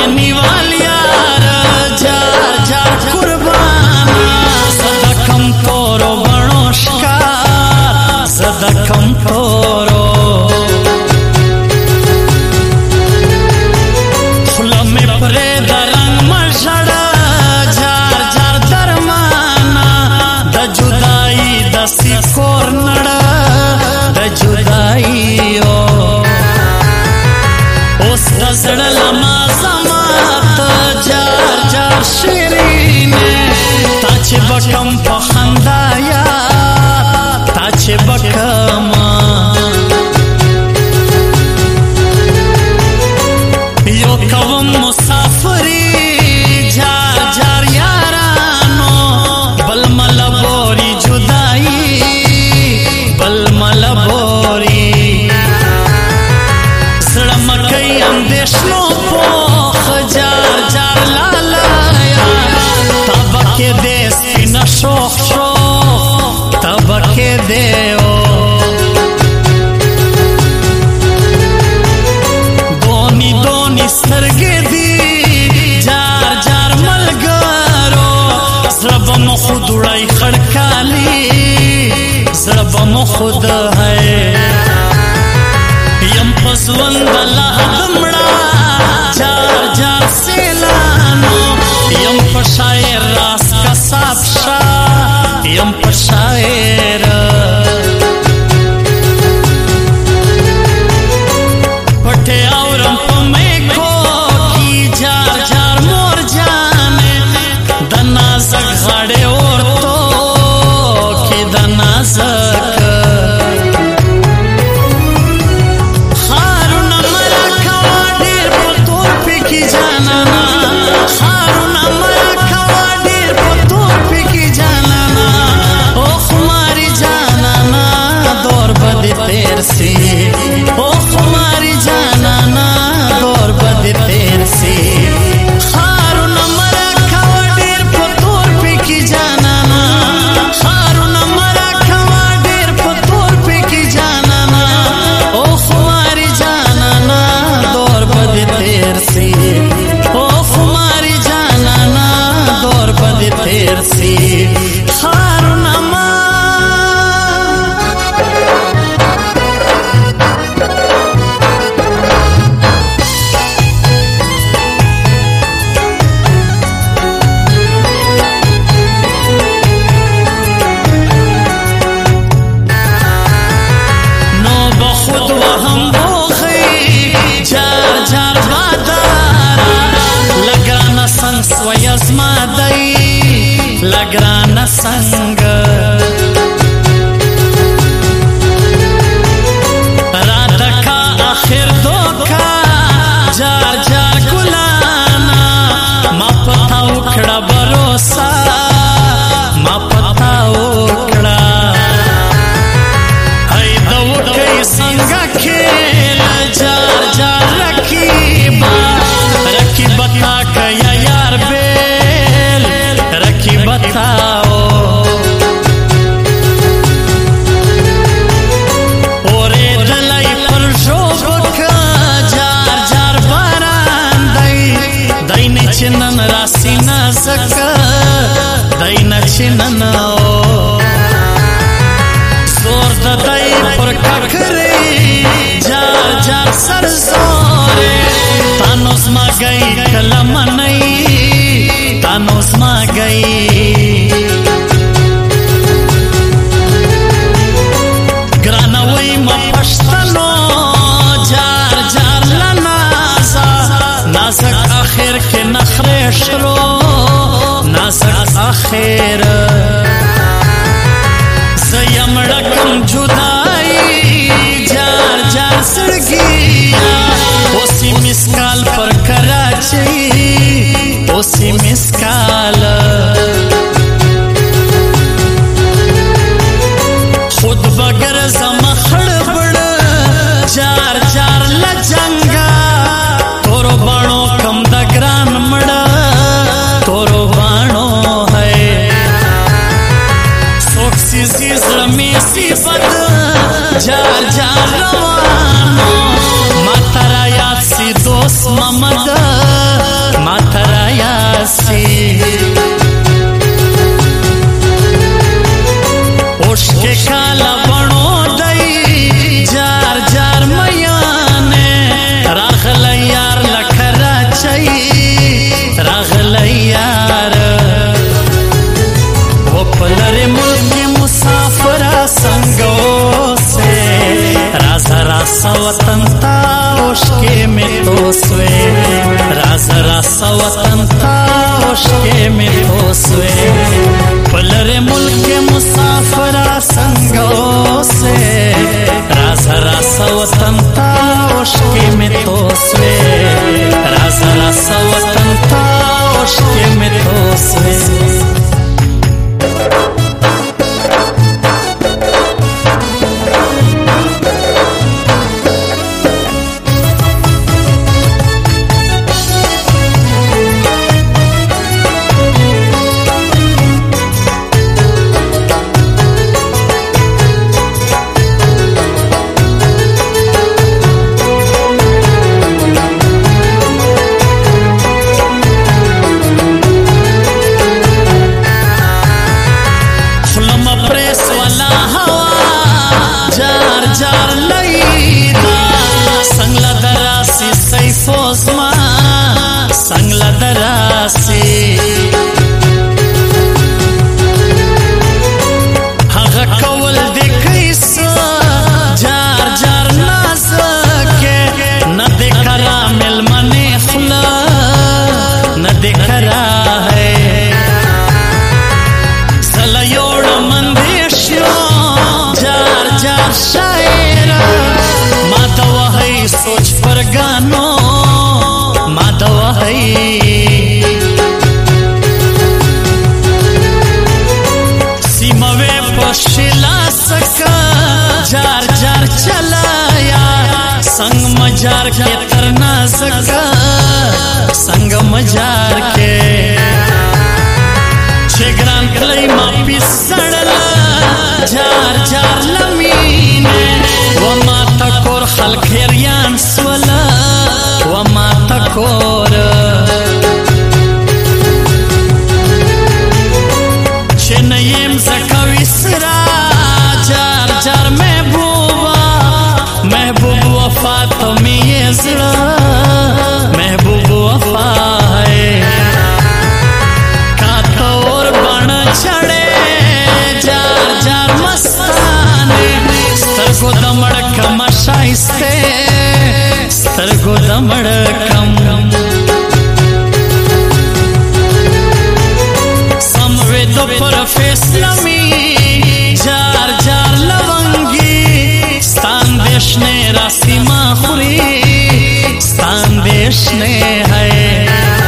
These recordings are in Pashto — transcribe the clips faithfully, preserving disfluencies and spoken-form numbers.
مینی والیار جار جار قربانا صدقم تورو بنو شکار صدقم تورو خلم پرے درنگ مجھڑا جار جار درمانا دا جدائی دا سکور نڑا دا جدائی اوس دا زڑا لما زمات جار جار شیرین تاچ بکم پخندایا تاچ بکم یو کوم مسافری جار جار یارانو بل ملبوری جدائی بل ملبوری زړه مکئی اندیشنو پوخ جار جار لالایا تبکے دے سپینا شوخ شوخ تبکے دیو دونی دونی سترگے دی جار جار ملگارو زړه بم خود اڑائی خڑکالی زړه بم خود ہے یم پسوند اللہ دمڑا جار جار سیلانو یم پشایر راس کا ساب شاہ یم پشایر پٹھے آورم پمیکو کی جار جار مور جانے دنازک غاڑے عورتو کی دنازک او خماری جانانا دور بد پیر سی خارو نمرا کوا دیر پتور پی کی جانانا خارو نمرا کوا دیر پتور پی کی جانانا او خماری جانانا دور بد پیر سی او خماری جانانا دور بد پیر سی خارو نمرا لگرانا سنگ راتا کا آخر دوکا جار جار گلانا ما پتا اکڑا بروسا ما پتا اکڑا ای دو کئی سنگا کھیل جار جار رکیبا رکیبتا کیا یار بیل بتاؤ اورے دلائی پر شوق جار جار باران دائی دائی نے چنن راسی نازک دائی نے چنن زور دائی پر ککری جار جار سر زورے تانوس ما گئی کلم نئی تانوس ما گئی گرانوی ما پشتنو جار جار لنازا نازک آخر کے نخرے شروع نازک آخر زیم رکم جدائی جار جار سڑگیا اسی مسکال پر کراچی اسی مسکال خود بگر زمخڑ بڑ جار جار لجنگا تورو بانو کم دگران مڑا تورو بانو ہے سوک سی زیزر میں سی بد جار جار روانو ما ترا یاد سی دوست محمد वतन था उसके में तो स्वे पलरे मुल्क मुसाफरा संगों से राजा रासा वतन था उसके में तो स्वे राजा रासा वतन था उसके में तो स्वे संगला दरासे हगा कवल देखिस जार जार नाज के न देखरा मिल मने खुला न देखरा है सलयोड़ मंदेशो जार जार शायरा माधव है सोच पर गानो माधव है सीमवे पशिला सका जार जार चलाया संग मजार के तरना सका संग मजार के छेगरान कलई मापी सड़ला जार जार लमीने व माता कोर खलखेरियान स्वला व माता कोर चेनयेम जकविसरा जार जार महबूबा महबूब वफा तुम्हें ये जरा महबूब वफा है कातोर बन चढ़े जार जार मस्ताने सरगो दमड़ कमशाइस्ते सरगो दमड़ कम संवेदो पर फैसलमी जार जार लवंगी स्थान देश ने राशि माखुरी स्थान देश ने है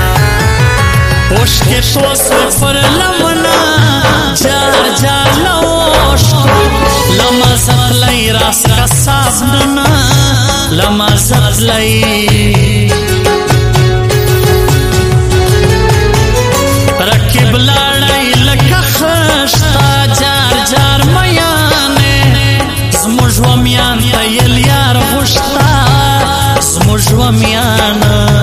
पोष के तोस पर लमना जार जार लवोश लमजत लई रास का साबना लमजत लई रकिब लड़ाई लगा खस्ता जार जार मयाने zmużło mian tajel jar wuszta zmużło mian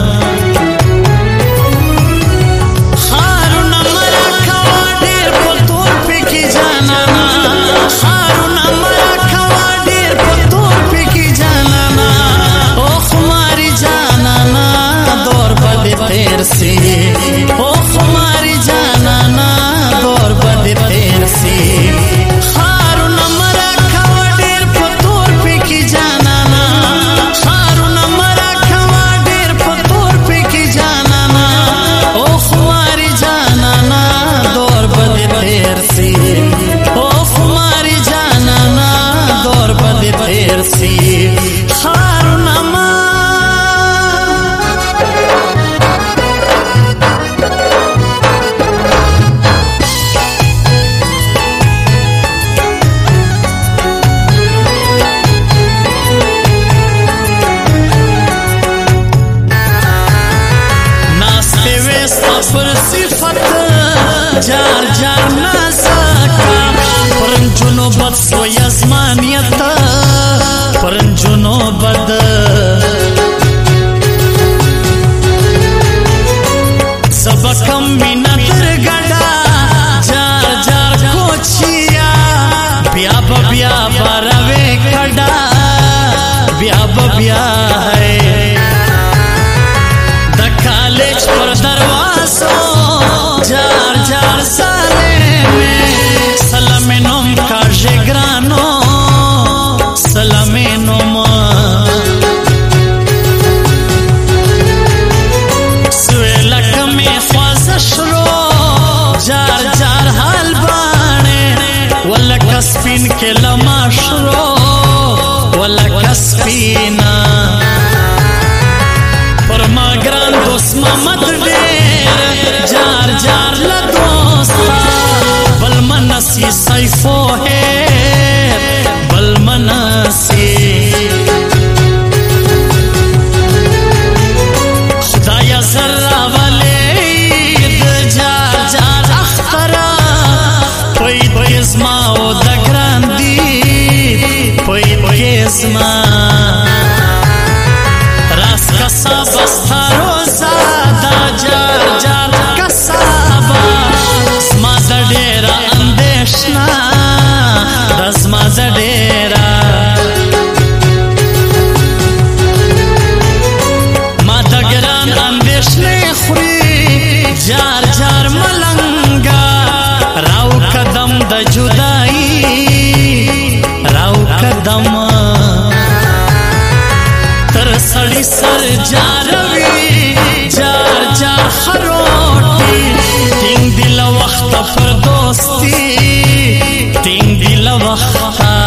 haruna mara kawadir potur peki janana haruna mara kawadir potur peki janana o khumari janana dor bade tersi o khumari janana dor bade tersi haruna mara kawadir potur peki janana haruna mara kawadir potur peki janana o khumari janana dor bade tersi o khumari janana dor bade tersi haruna mara पर सिफत jar jar Nazca परंजुनो बद सो यजमानियत परंजुनो बद सबकम मिनत गड़ा जार जार कोचिया ब्याब ब्याब रवे खड़ा ब्याब ब्या है द कॉलेज पर दरवाज़ो जार जार साले में सलामेनोम काजे ग्रानो सलामेनोम الله